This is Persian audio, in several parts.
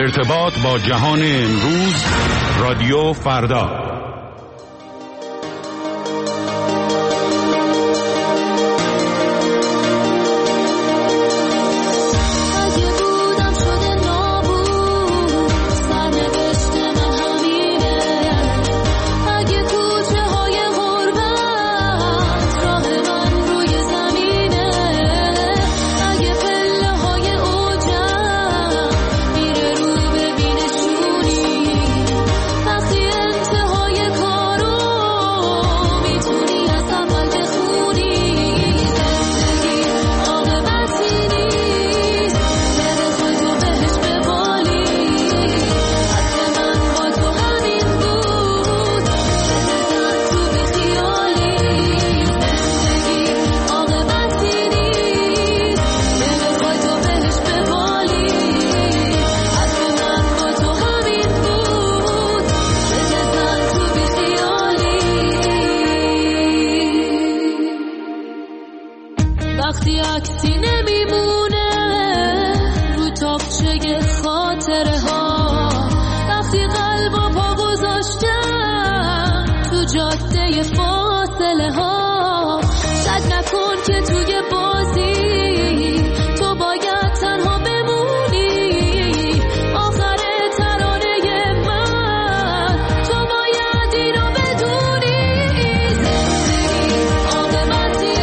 ارتباط با جهان امروز، رادیو فردا. وقتی عکسی نمیمونه رو تاقچه خاطره ها، وقتی قلب و پا گذاشتم تو جاده فاصله ها، شک نکن که توی بازی تو باید تنها بمونی، آخر ترانه من تو باید اینو بدونی. زندگی عاقبتی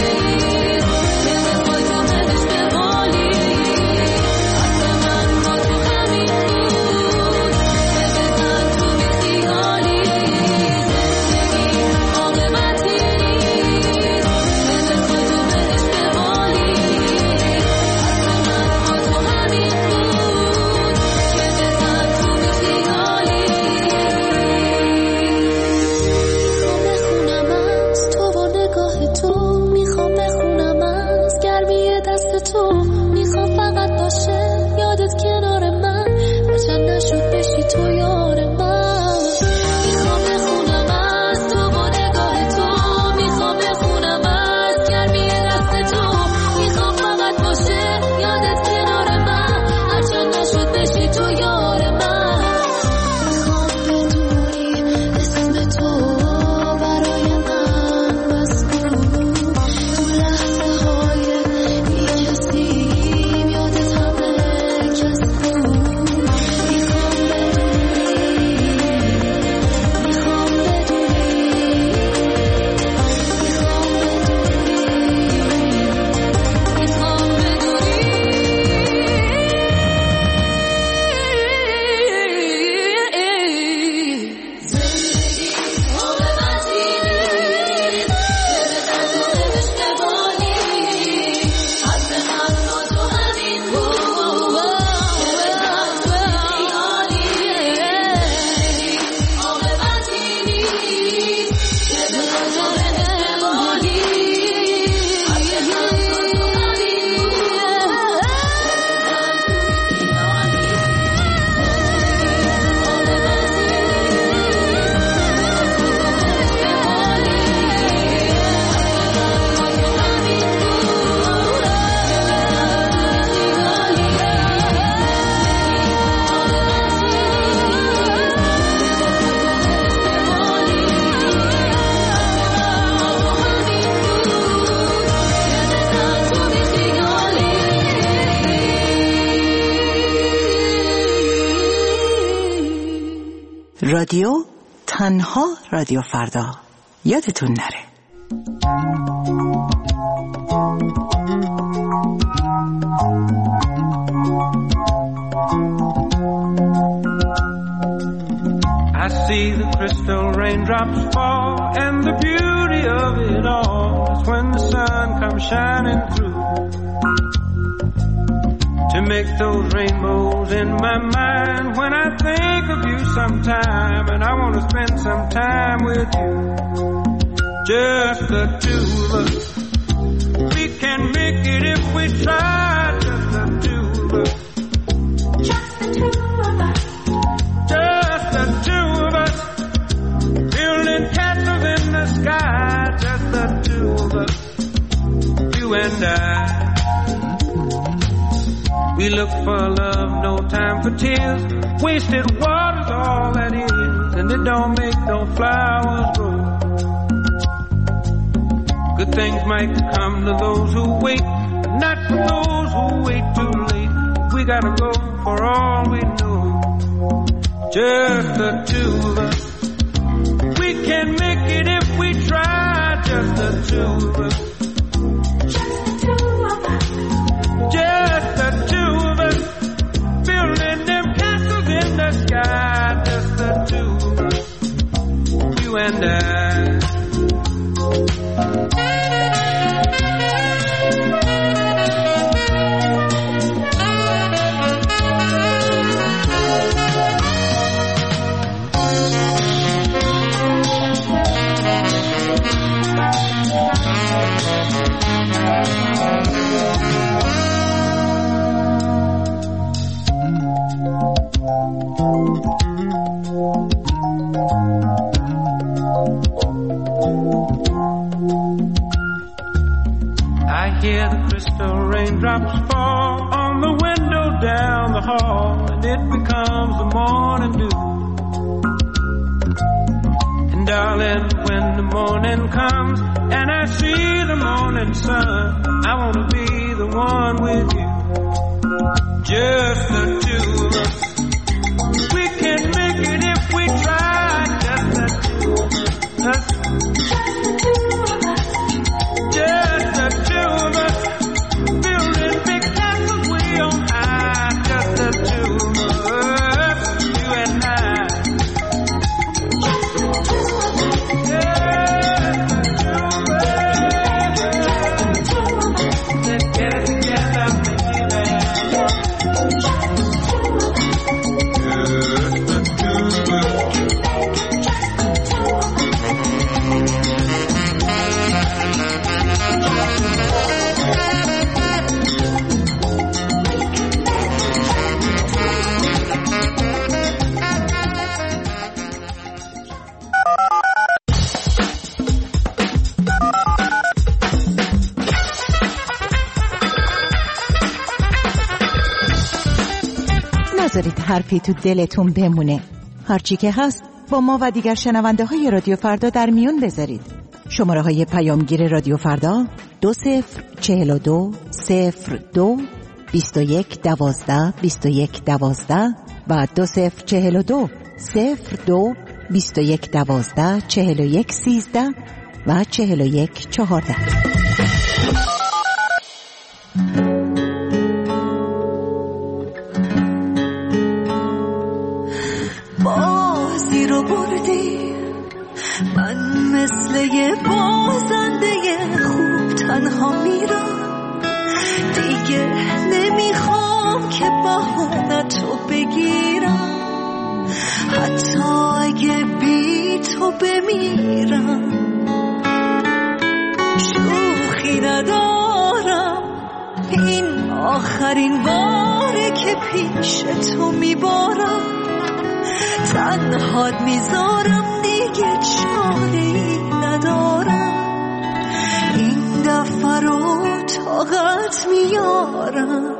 رادیو تنها رادیو فردا، یادتون نره. I see the crystal raindrops fall, and the beauty of it all is when the sun comes shining through to make those rainbows in my mind when I think of you sometime, and I want to spend some time with you, just the two of us. We can make it if we try, just the two of us. Just the two of us. Just the two of us. Building castles in the sky, just the two of us. You and I. We look for love, no time for tears. Wasted water's all that is, and it don't make no flowers grow. Good things might come to those who wait, but not for those who wait too late. We gotta go for all we know. Just the two of us. We can make it if we try. Just the two of us. Just the two of us. Building them castles in the sky. Just the two of us. You and I. Hear the crystal raindrops fall on the window down the hall, and it becomes the morning dew. And darling, when the morning comes and I see the morning sun, I want to be the one with you. Just the two of us. We can make it if we try. Just the two of us. Just the two of us. Building big castles way on high. Just the two of us. You and I. Let's get it together, baby. نذارید حرفی تو دلتون بمونه. هرچی که هست با ما و دیگر شنونده های رادیو فردا در میون بذارید. شماره های پیامگیر رادیو فردا 2042 02 21 12 21 12 و 2042 02 21 12 41 13 و 41 14. بازی رو بردی، من مثل یه بازنده خوب تنها میرم. دیگه نمیخوام که بهونه‌تو بگیرم، حتی اگه بی تو بمیرم. شوخی ندارم، این آخرین باره که پیش تو میبارم. تنهات میذارم، دیگه چاره‌ای ندارم. این دفعه رو طاقت میارم.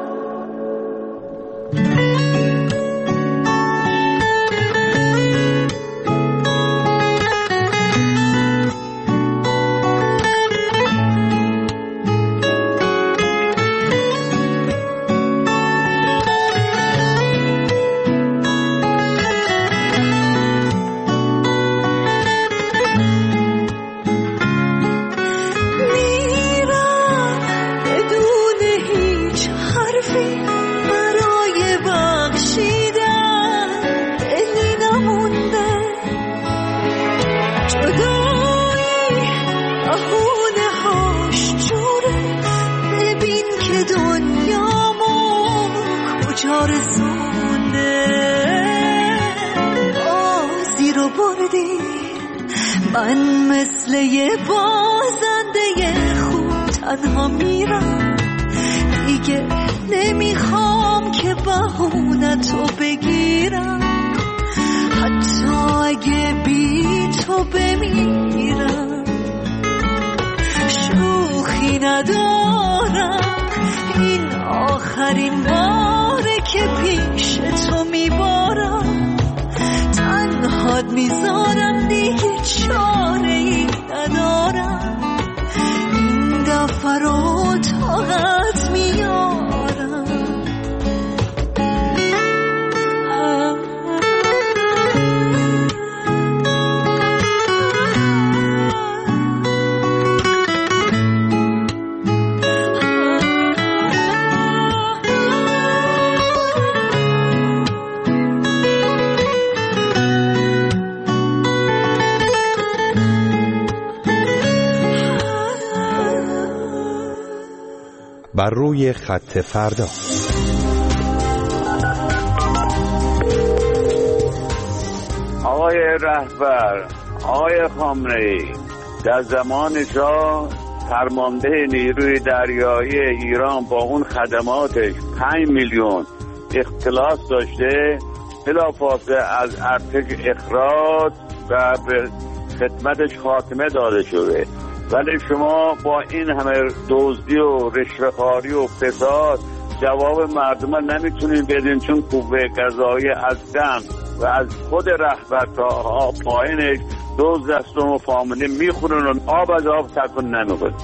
من مثل یه بازنده خوب تنها میرم. دیگه نمیخوام که بهونه‌تو بگیرم، حتی اگه بی تو بمیرم. شوخی ندارم، این آخرین باره که بر روی خط فردا. آقای رهبر، آقای خامنه‌ای، در زمان شاه فرمانده نیروی دریایی ایران با اون خدماتش 5 میلیون اختلاس داشته، بلافاصله از ارتش اخراج و به خدمتش خاتمه داده شده. ولی شما با این همه دزدی و رشوه‌خواری و فساد جواب مردم نمیتونید بدین، چون قوه قضاییه از دم و از خود رهبر تا پایینش دزد است و فامیلی میخورن و آب از آب تکون نمیکنن.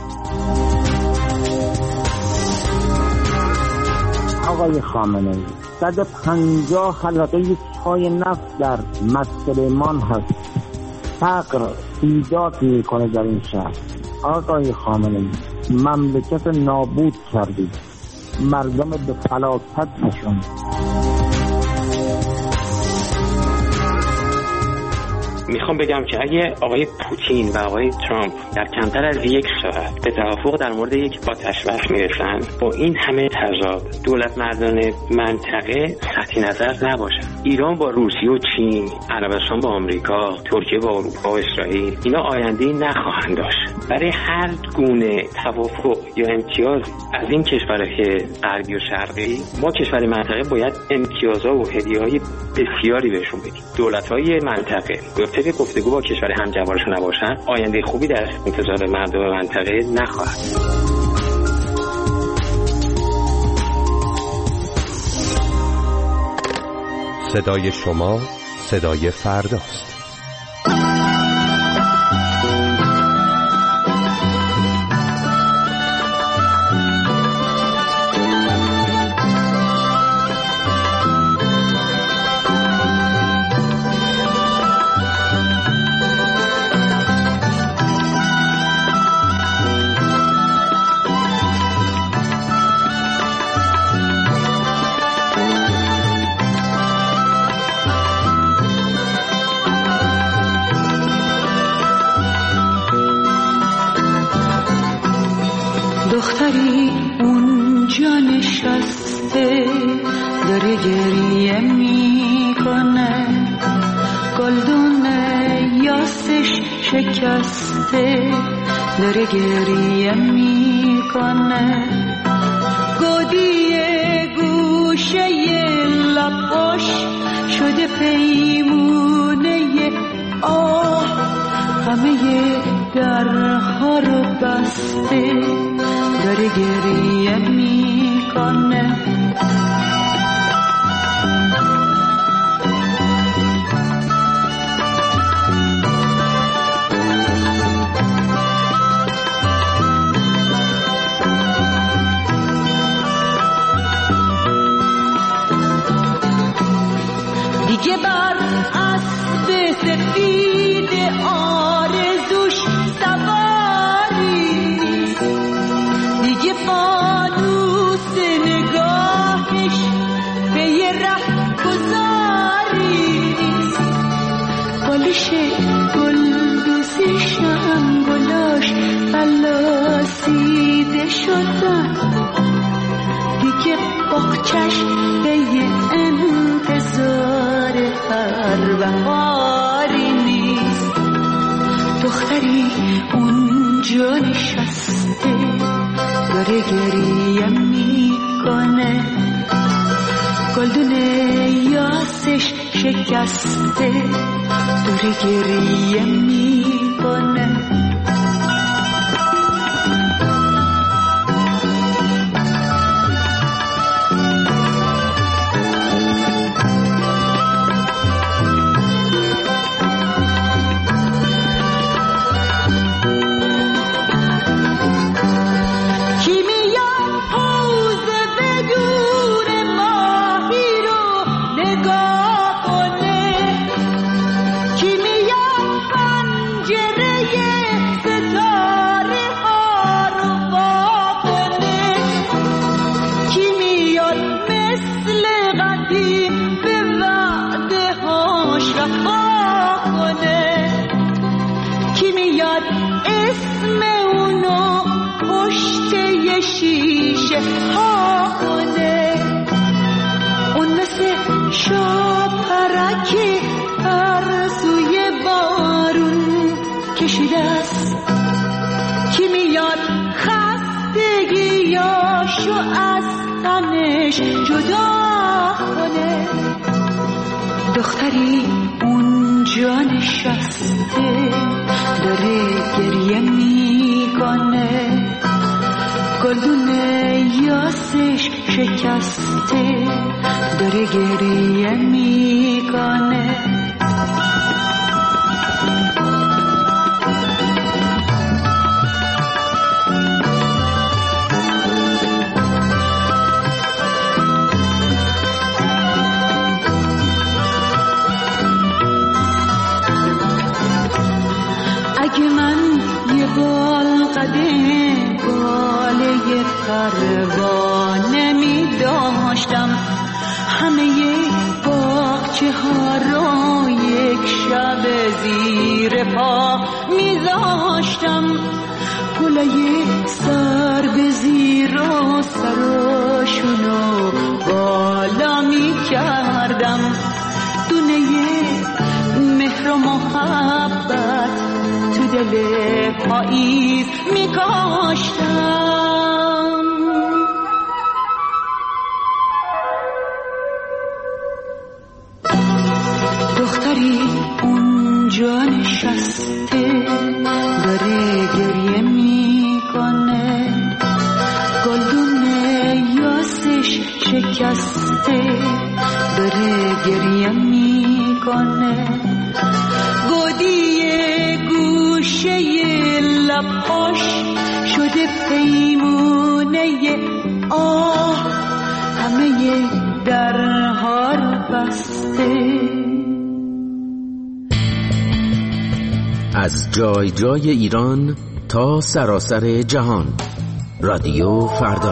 آقای خامنه‌ای، 150 حلقه چای نفت در مسلمان هست. فقر ایجاد میکنه در این شهر. آقای خامنه‌ای، مملکت نابود کردید، مردم به فلاکت نشوند. میخوام بگم که اگه آقای پوتین و آقای ترامپ در کمتر از یک ساعت به توافق در مورد یک آتش‌بس میرسن، با این همه تضاد دولت مردان منطقه سطحی نظر نباشن. ایران با روسیه و چین، عربستان با آمریکا، ترکیه با اروپا و اسرائیل، اینا آینده‌ای نخواهند داشت. برای هر گونه توافق یا امتیاز از این کشورهای غربی و شرقی، ما کشور منطقه باید امتیازها و هدیه‌های بسیاری بهشون بدیم. دولت‌های منطقه که گفتگو با کشور همجوارشون نباشن، آینده خوبی در انتظار مردم منطقه نخواهد. صدای شما صدای فرداست. دختری اونجا نشسته داره گریه میکنه، گلدون یاسش شکسته داره گریه میکنه، گودی گوشه لباش شده پیمونه همه درها رو بسته داره گریه میکنه. دیگه بر اسب سفید آرزوش سواری، دیگه فانوس نگاهش به یه ره گذاری، بالش گلدوزشم گلاش فلاسیده شدن، دیگه باغچش به یه انتظار هر بهاری نیست. دختری اونجا نشسته داره گریه میکنه، گلدون یاسش شکسته داره گریه میکنه. Yeah. شاپرک ارزوی بارون کشیده است. کی میاد خستگیاشو از تنش جدا کنه؟ دختری اونجا نشسته داره گریه میکنه. گلدون یاسش شکسته داره گریه میکنه. اگه من یه بالقده باله پروانه می داشتم، همه باغچه ها رو یک شب زیر پا می داشتم. گلای سر به زیر و سراشونو بالا می کردم. دونه مهر و محبت تو دل پاییز می کاشتم. دختری اونجا نشسته داره گریه میکنه. گلدون یاسش شکسته داره گریه میکنه. گودی گوشه لباش شده پیمونه آه، همه درها رو بسته. از جای جای ایران تا سراسر جهان، رادیو فردا.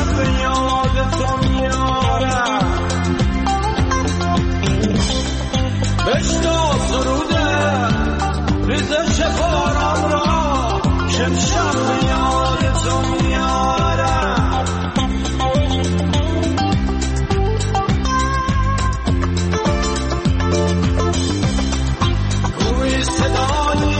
شب به یاد تو میارم بشتا سروده ریزش باران را شب به یاد تو میارم گوی صدای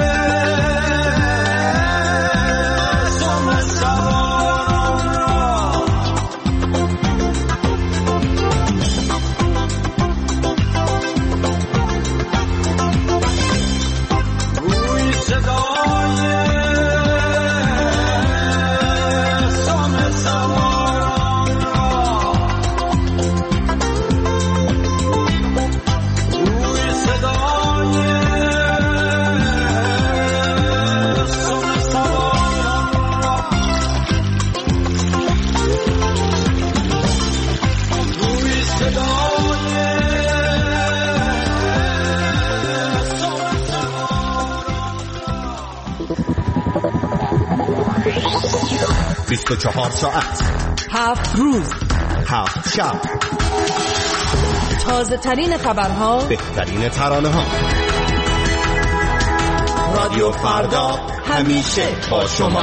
چهار ساعت 7 روز 7 شب تازه ترین خبرها بهترین ترانه ها رادیو فردا همیشه با شما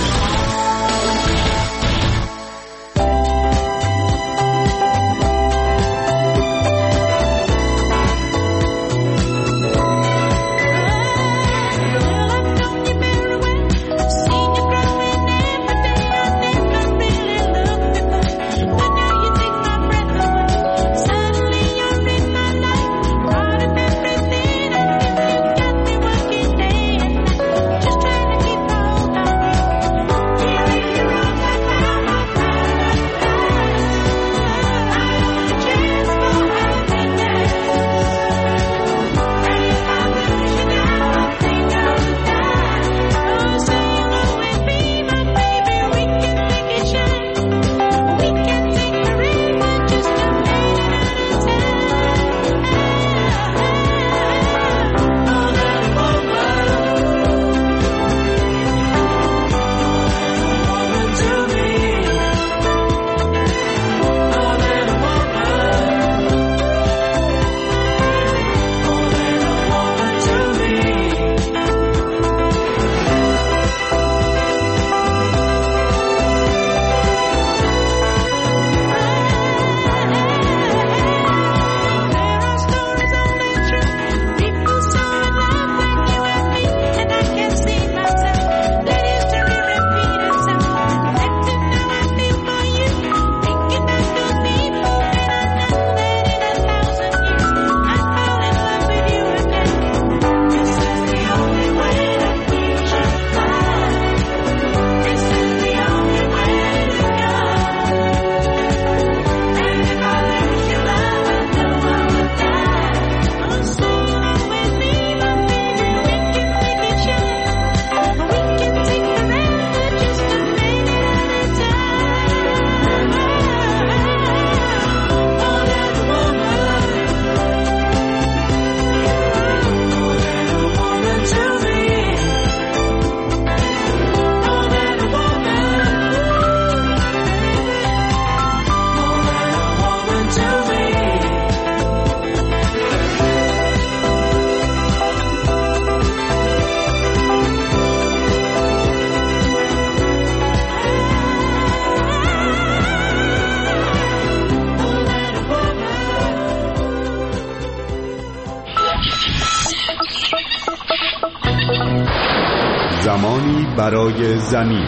زمانی برای زمین.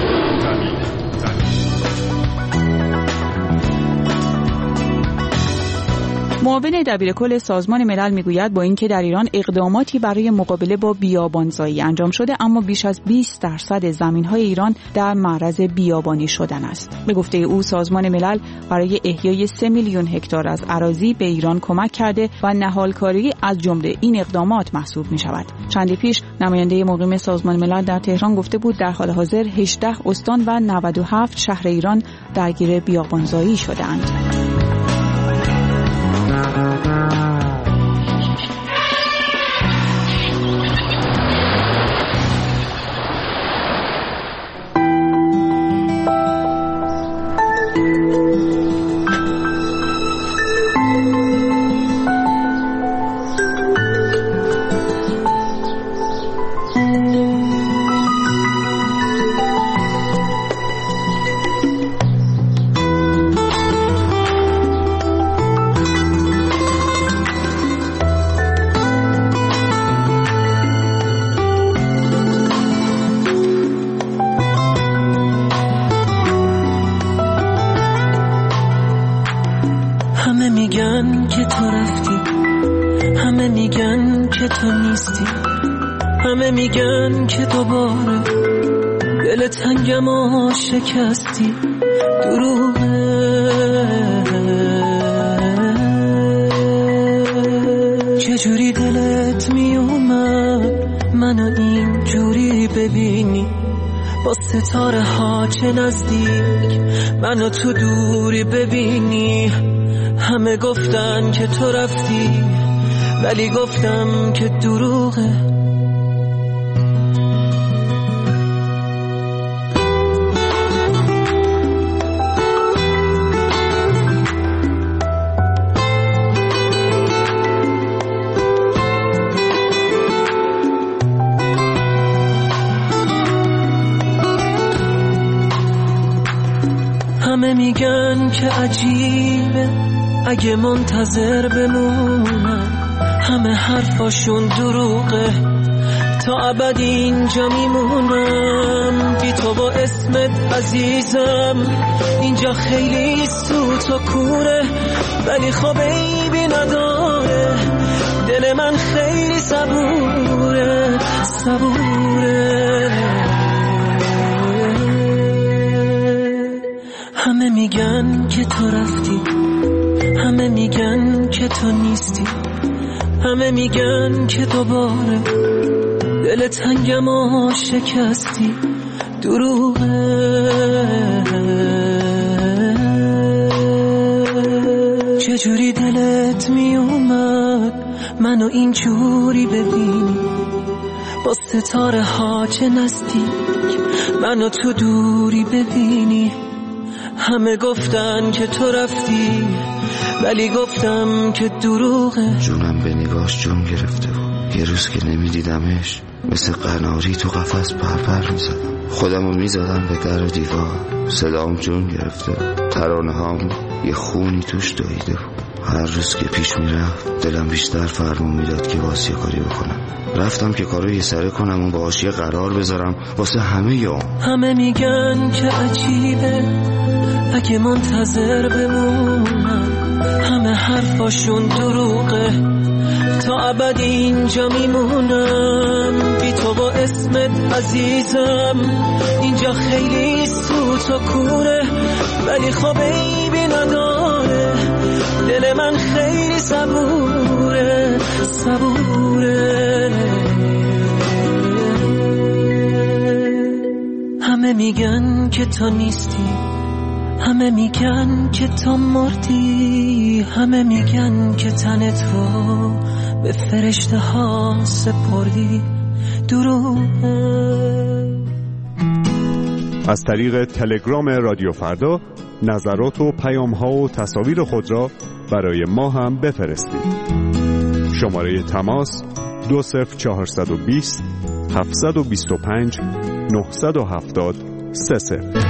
معاون دبیرکل سازمان ملل میگوید با اینکه در ایران اقداماتی برای مقابله با بیابانزایی انجام شده، اما بیش از 20% زمین‌های ایران در معرض بیابانی شدن است. به گفته او سازمان ملل برای احیای 3 میلیون هکتار از اراضی به ایران کمک کرده و نهالکاری از جمله این اقدامات محسوب می‌شود. چندی پیش نماینده مقیم سازمان ملل در تهران گفته بود در حال حاضر 18 استان و 97 شهر ایران درگیر بیابانزایی شده‌اند. همه میگن که دوباره دل تنگم و شکستی، دروغه. چجوری دلت میومد منو اینجوری ببینی، با ستاره ها چه نزدیک منو تو دوری ببینی. همه گفتن که تو رفتی ولی گفتم که دروغه. همه میگن که عجیبه اگه منتظر بمونم، همه حرفاشون دروغه، تا ابد اینجا میمونم بی تو با اسمت عزیزم. اینجا خیلی سوت و کوره ولی خب عیبی نداره، دل من خیلی صبوره صبوره. همه میگن که تو رفتی، همه میگن که تو نیستی، همه میگن که دوباره دل تنگم و شکستی، دروغه. چجوری دلت میومد منو اینجوری ببینی، با ستاره ها چه نزدیک منو تو دوری ببینی. همه گفتن که تو رفتی ولی گفتم که دروغه. جونم به نگاش جون گرفته بود، یه روز که نمیدیدمش مثل قناری تو قفس پرپر میزدم، خودمو میزدم به در و دیوار، صدام جون گرفته بود، ترانه هام یه خونی توش دویده بود. هر روز که پیش میرفت دلم بیشتر فرمون میداد که واسه کاری بکنم. رفتم که کارو یه سره کنم و با حاشیه قرار بذارم واسه همه یوم. همه میگن که عجیبه اگه منتظر بمونم، همه حرفاشون دروغه، تا ابد اینجا میمونم بی تو با اسمت عزیزم. اینجا خیلی سوت و کوره ولی خب عیبی نداره، دل من خیلی صبوره صبوره. همه میگن که تو نیستی، همه میگن که تو مردی، همه میگن که تن تو به فرشته ها سپردی، دروغه. از طریق تلگرام رادیو فردا نظرات و پیام ها و تصاویر خود را برای ما هم بفرستید. شماره تماس 20420 725 970 30.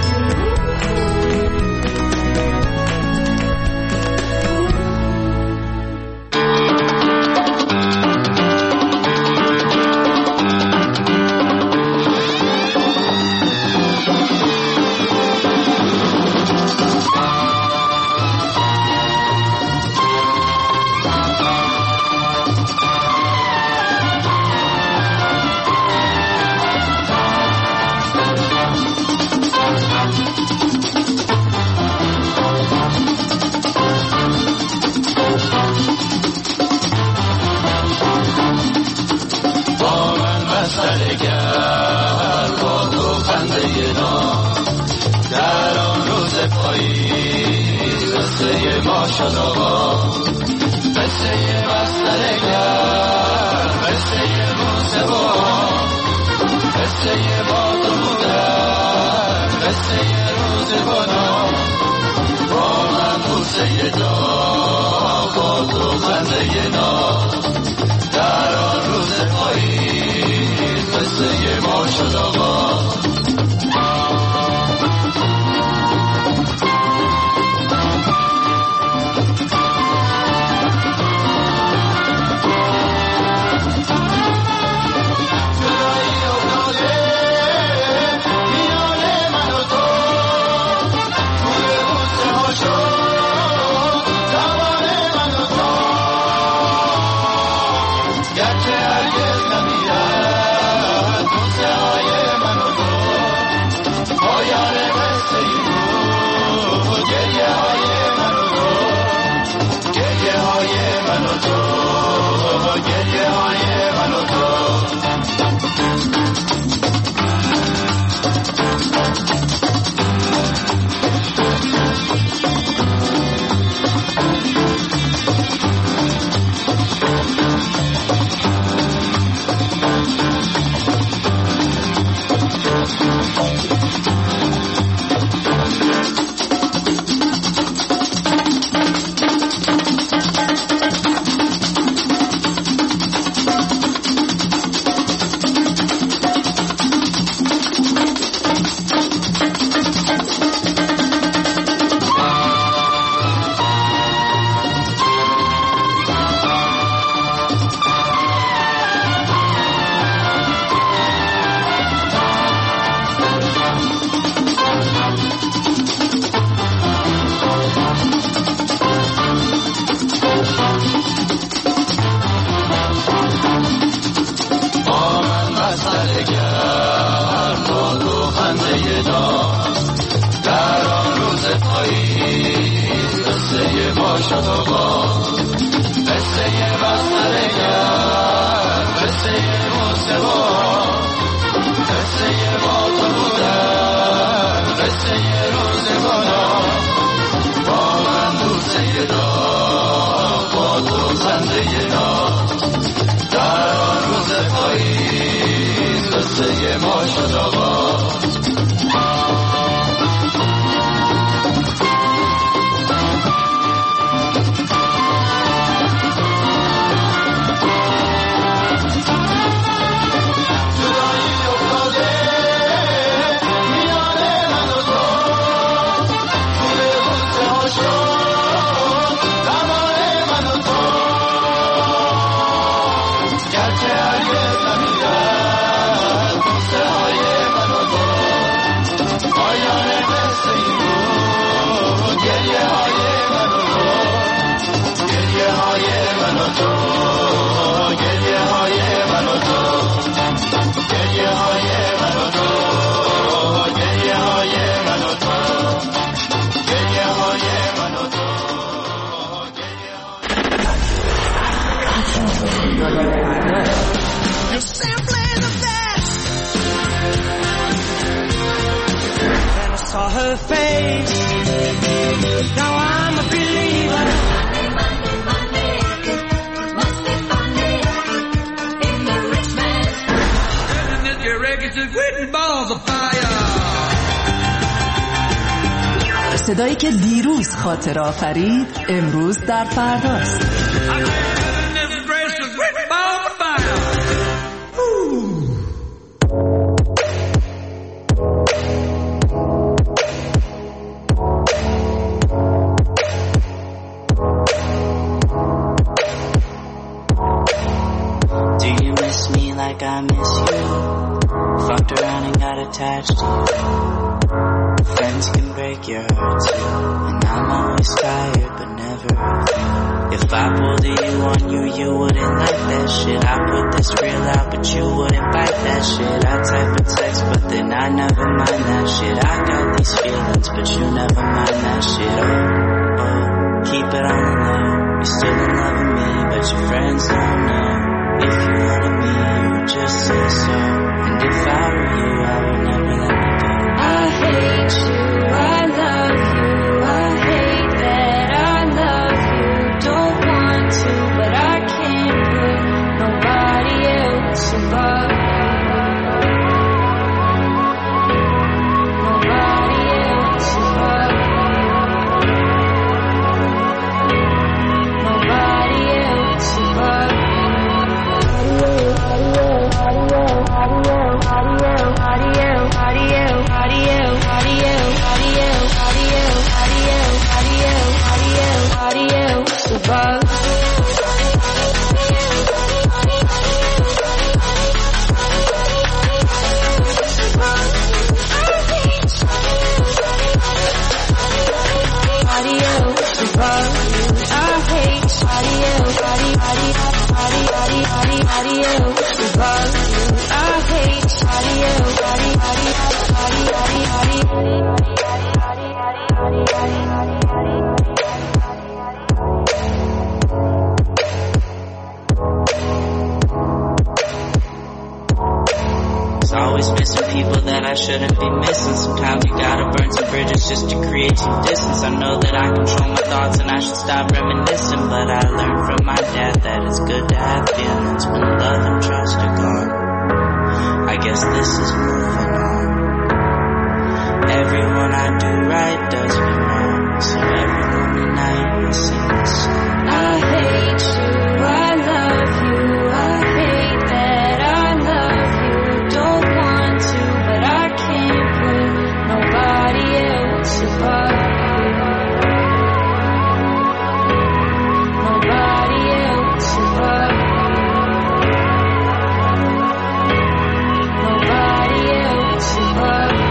گرچه هرگز نمی شد آغاز. Saw her face. Now I'm a believer. Monday, must be funny in the rich man's house. This your records is written balls of fire. صدایی که دیروز خاطر آفرید امروز در فرداست. Like I miss you. Fucked around and got attached to you. Friends can break your heart too. And I'm always tired but never of you. If I pulled a you on you, you wouldn't like that shit. I put this real out but you wouldn't bite that shit. I type a text but then I never mind that shit. I got these feelings but you never mind that shit. Oh, keep it on the low. You're still in love with me but your friends don't know. If you wanted me, you would just say so. And if I were you, I would never let me go. I hate you, I love you, I hate that I love you. Don't want to, but I can't put nobody else above you. Nobody else above you. Nobody else above you. Always missing people that I shouldn't be missing. Sometimes you gotta burn some bridges just to create some distance. I know that I control my thoughts and I should stop reminiscing, but I learned from my dad that it's good to have feelings when love and trust are gone. I guess this is moving on. Everyone I do right does me wrong, so every lonely night I sing this song. I hate you, I love you, I hate that I love you. Don't want to, but I can't put nobody else above you. Nobody else above you. Nobody else above you.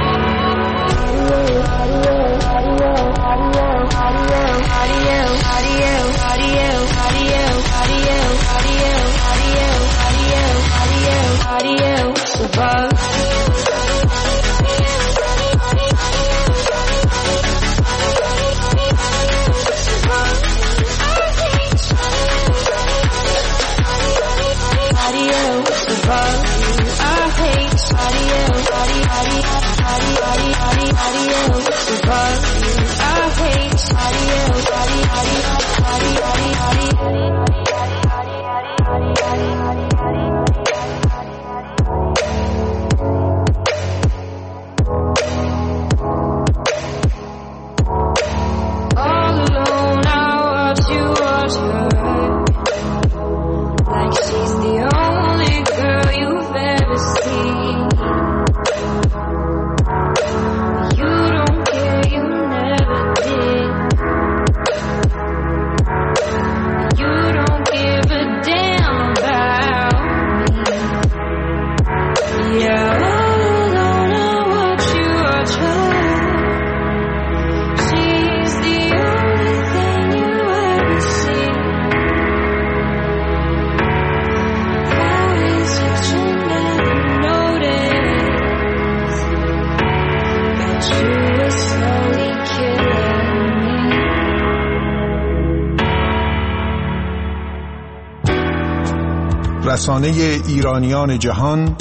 رسانه ایرانیان جهان،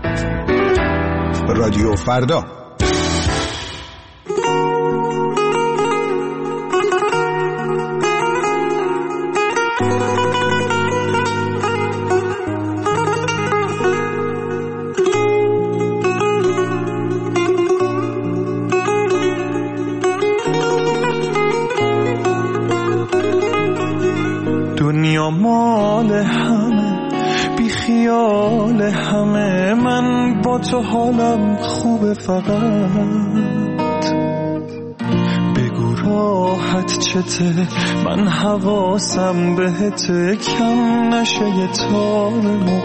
رادیو فردا. دنیا مال همه، بی خیال همه، من با تو حالم خوبه، فقط بگو راحت چته، من حواسم بهته، کم نشه یه تار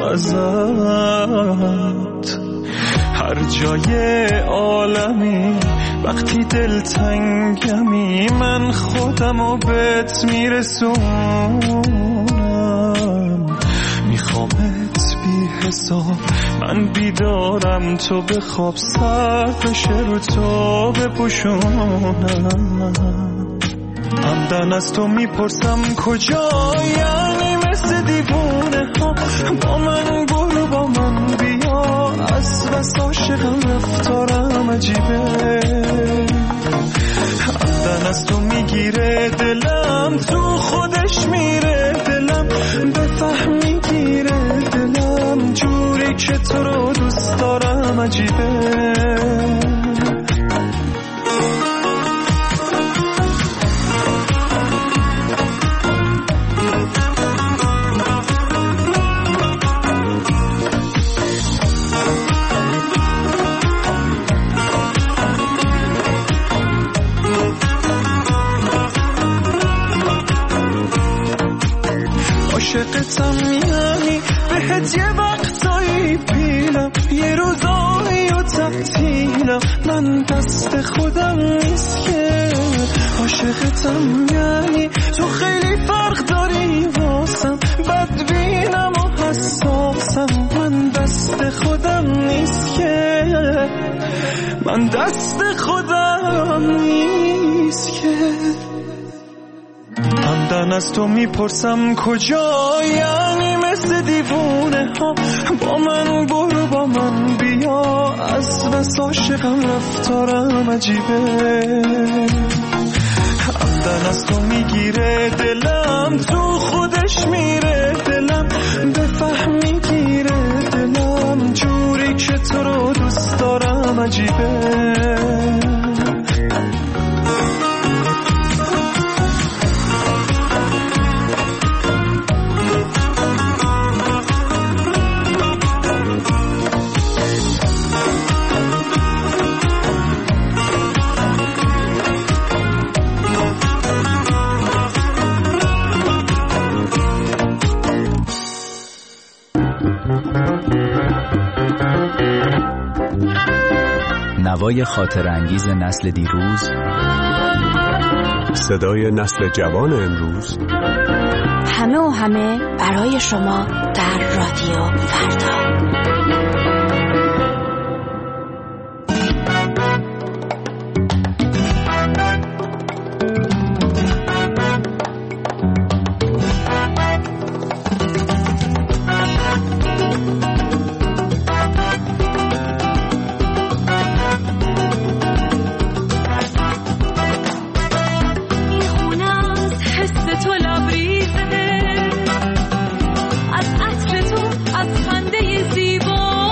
ازت. هر جای عالمی وقتی دل تنگمی، من خودمو بهت میرسونم، میخوامت بی حساب، من بیدارم تو بخواب، صرفش رو تو بپوشونم. همدن از تو میپرسم کجا، یعنی مثل دیوونه ها با من برو، با من بیا، از بس عاشقم رفتارم عجیبه. همدن از تو میگیره دلم، تو خودش میره دلم، بفهم میگیره دلم، جوری که تو رو دوست دارم عجیبه. عاشقتم یعنی بهت یه وقتایی پیلم، یه روزایی و تعطیلم، من دست خودم نیست که. عاشقتم یعنی تو خیلی فرق داری واسم، بدبینم و حساسم، من دست خودم نیست که، من دست خودم نیست که. همدن از تو میپرسم کجا، یعنی مثل دیوونه ها با من برو، با من بیا، از بس عاشقم رفتارم عجیبه. همدن از تو میگیره دلم، تو خودش میره دلم، بفهم میگیره دلم، جوری که تو رو دوست دارم عجیبه. نوای خاطر انگیز نسل دیروز، صدای نسل جوان امروز، همه و همه برای شما در رادیو فردا. از عطر تو، از خنده زیبا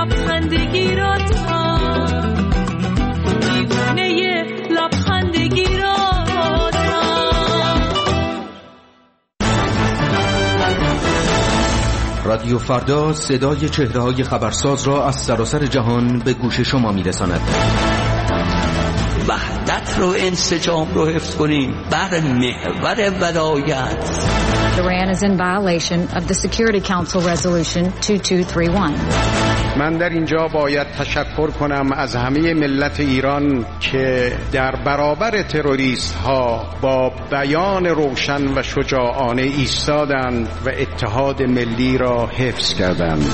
لبخندگی را داد، دیوانه لبخندگی را داد. رادیو فردا صدای چهره‌های خبرساز را از سراسر جهان به گوش شما می‌رساند. وحدت رو، انسجام رو حفظ کنیم بر محور ولایت. Iran is in violation of the Security Council Resolution 2231. من در اینجا باید تشکر کنم از همه ملت ایران که در برابر تروریست ها با بیان روشن و شجاعانه ایستادند و اتحاد ملی را حفظ کردند.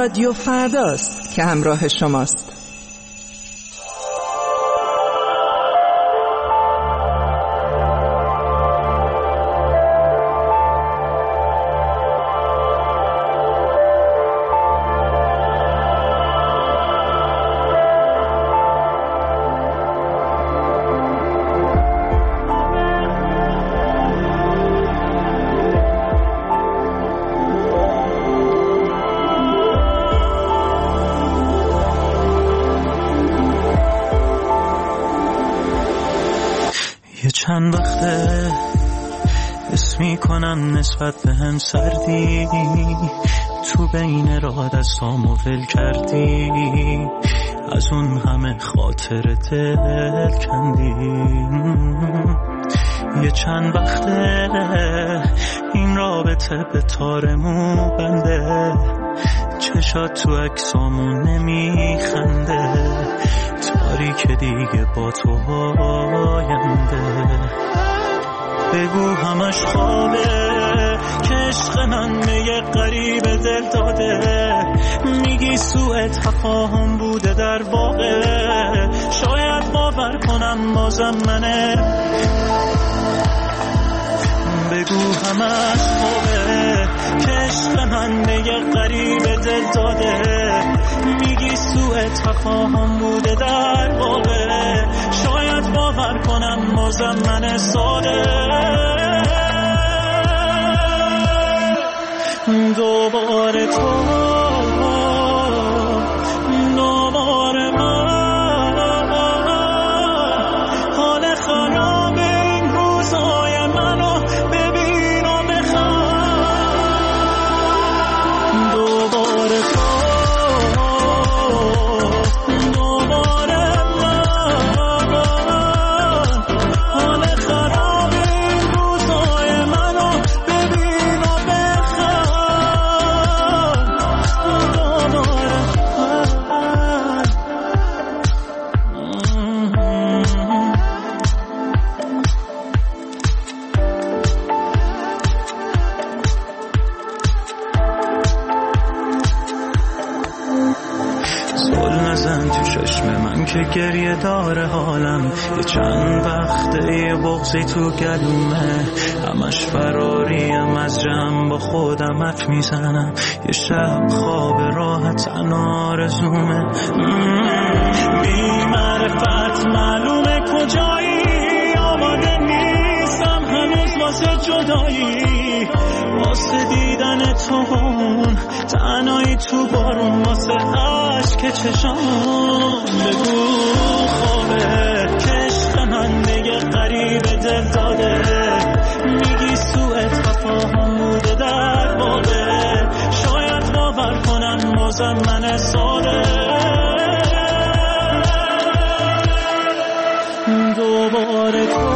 رادیو فرداست که همراه شماست. چند وقته حس میکنم نسبت به هم سردی، تو بین راه دستامو ول کردی، از اون همه خاطر دل کندی. یه چند وقته این رابطه به تارمو بنده، چشات تو عکسامون نمیخنده، تاریک دیگه با تو آینده. بگو همش خوابه که عشق من به یه غریب دل داده، میگی سوء تفاهم بوده در واقع، شاید باور کنم بازم منه. بگو همش خوابه که عشق من به یه غریب دل داده، میگی سوء تفاهم بوده در واقع، شاید باور کنم بازم من ساده. دوباره تو دوباره من، حال خراب این روزای منو ببین و بخواه. دوباره تو که گریه داره حالم، یه چند وقته یه بغضی تو گلومه، همش فراریم از جمع با خودم حرف میزنم، یه شب خواب راحت آرزومه. بی معرفت معلومه کجایی، آماده نیستم هنوز واسه جدایی، واسه دیدن تو تنهایی تو بارون، واسه عشق چشام. بگو خوابه که عشق من به یه غریب دل داده، میگی سوء تفاهم بوده در واقع، شاید باور کنم بازم من ساده. دوباره تو